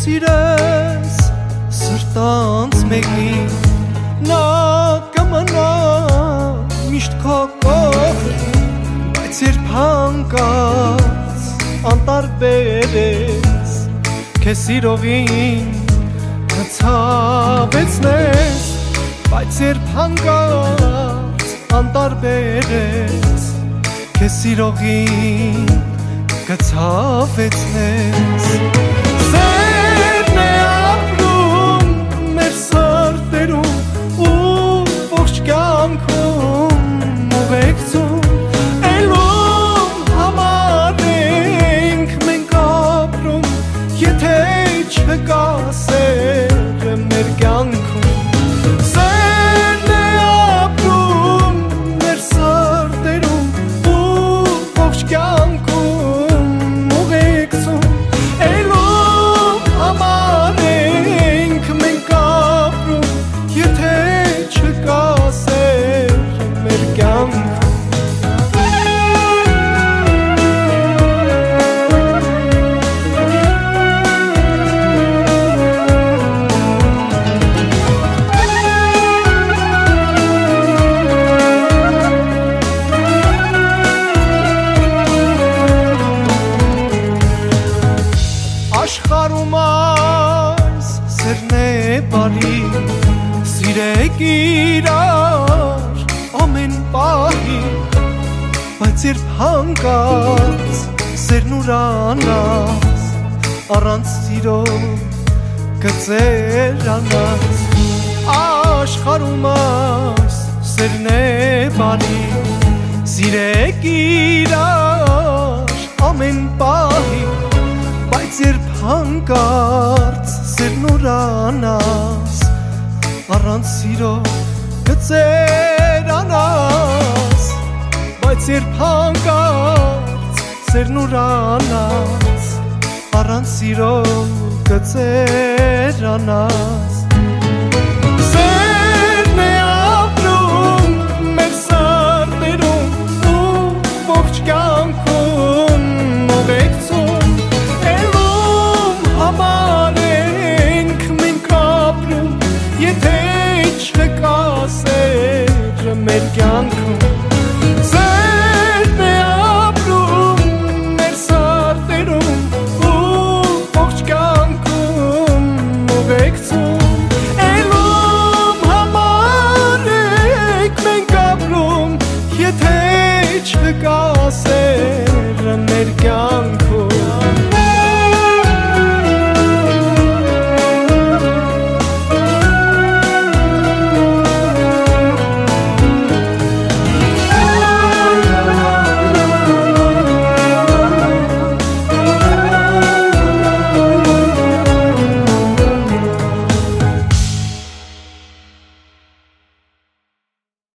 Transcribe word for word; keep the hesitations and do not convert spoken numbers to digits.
սիրես սրտանց մեկին նա կմնա միշտ քո կողքին բայց երբ հանկարծ անտարբեր ես քեզ սիրողին կցավեցնես բայց երբ հանկարծ անտարբեր ես քեզ սիրողին կցավեցնես Սերն է ապրում մեր սրտերում ու ողջ կյանքում ուղեկցում Էլում համար ենք մենք ապրում եթե չկա սերը մեր կյանքում Սերն է ապրում մեր սրտերում ու ողջ կյանքում ուղեկցում Էլում համար ենք մենք ապրում եթե չկա սերը մեր կյանքում Աշխարհում այս սերն է բարի Սիրեք իրար ամեն պահի Բայց երբ հանկարծ սերն ուրանաս Առանց սիրո կծերանաս Աշխարհում այս սերն է բարի Սիրեք իրար ամեն պահի Բայց երբ հանկարծ սերն ուրանաս Առանց սիրո կծերանաս Բայց երբ հանկարծ սերն ուրանաս Առանց սիրո կծերանաս